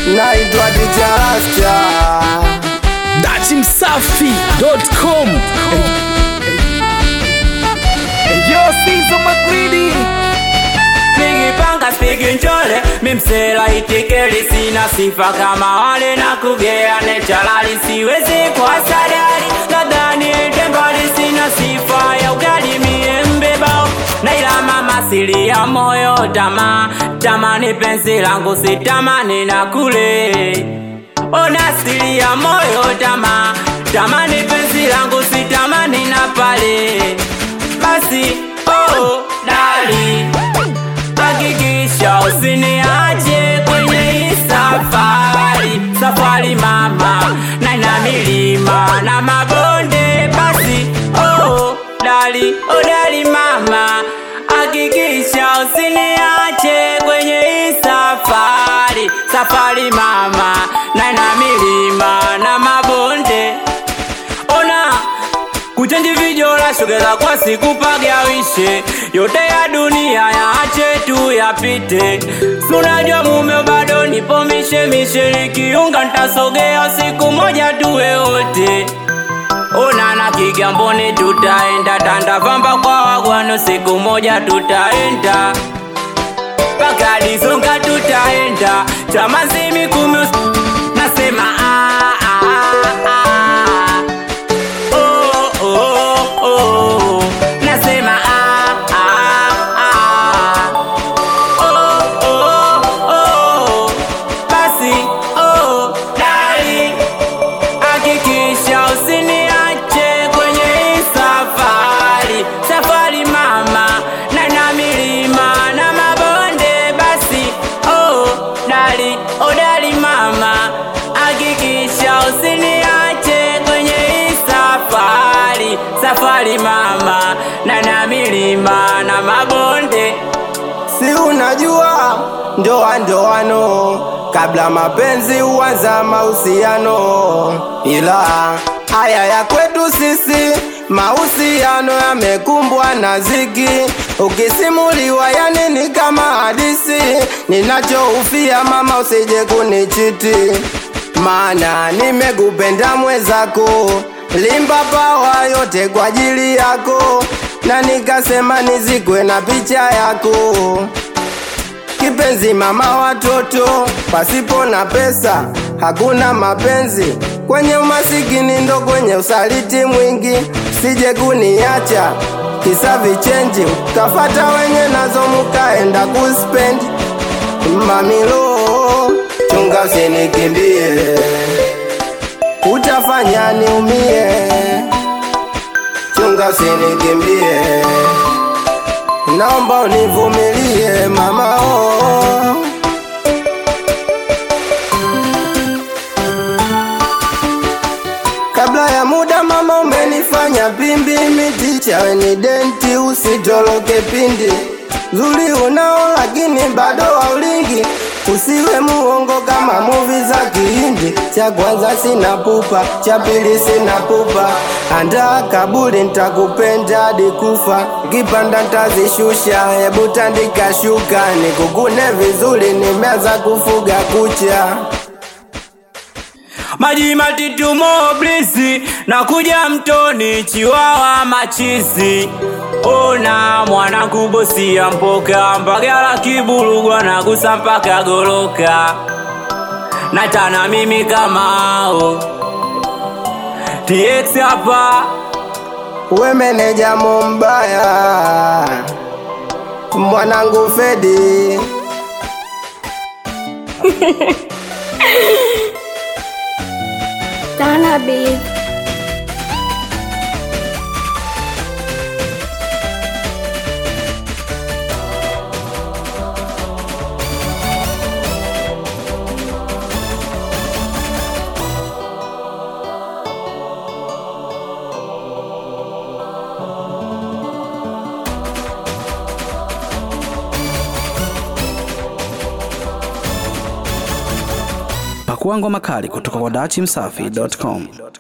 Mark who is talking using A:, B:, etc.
A: naitwa DJ Rasta
B: Dachimsafi.com.
A: Yo Sizo Magridi
C: Pigi panga spigi njole mimsela itikeli sina sifa kama wale na kugea nechalali siwezi kwa sadari nadhani tembali sina sifa ya ugali miembebao na ila mama siri ya moyo tamani penzi langu sitamani na kule ona siri ya moyo tamani penzi langu sitamani na pale basi oh dali hakikisha usiniache kwenye hii safari mama na ina milima na mabonde basi oh dali mama hakikisha usiniache kwenye hii safari mama na ina milima na mabonde ona kuchenji vijola shugeza kwa siku pagawishe yote ya dunia yaache tu yapite sunajua mume bado nipo mishe nikiunga ntasogea siku moja tuwe wote ona na Kigamboni tutaenda Tandavamba kwa wagwano siku moja tutaenda paka Dizonga tutaenda Chamazi Mikumi nasema nasema basi dali hakikisha usiniache kwenye hii safari mama na ina milima na mabonde basi dali mama hakikisha usiniache kwenye hii safari mama na ina milima na mabonde
A: Si unajua ndoano kabla mapenzi huanza mahusiano, ila haya ya kwetu sisi mahusiano yamekumbwa na ziki. Ukisimuliwa yani ni kama hadisi, ninachoufia mama usije kunichiti, maana nimekupenda mwezako, limba pawa yote kwa ajili yako, na nikasema nizikwe na picha yako. Kipenzi mama watoto, pasipo na pesa hakuna mapenzi, kwenye umasikini ndo kwenye usaliti mwingi. Sije kuniacha kisa vichenji, kafata wenye nazo mukaenda kuspendi. Mamilo chunga usinikimbie, utafanya niumie. Chunga usinikimbie, naomba univumilie mama Kabla ya muda mama umenifanya pimbi, miticha weni denti usitoloke pindi. Zuri unao lakini bado haulingi, usiwe muongo kama movie za Kihindi. Cha kwanza sina pupa, cha pili sina pupa, andaa kaburi nitakupenda hadi kufa. Kipanda ntazishusha, hebu tandika shuka, nikukune vizuri nimeanza kufuga kucha.
C: Maji matitu moblisi na kuja mtoni chiwawa machizi. Ona mwana kubosi ya mpoka mpagala kibulugwa na kusampaka goloka. Natana mimi kamao TX hapa,
A: we meneja mbaya, mwanangu Fedi
D: Tana Beat.
B: Pakua ngoma kali kutoka kwa Dachimsafi.com.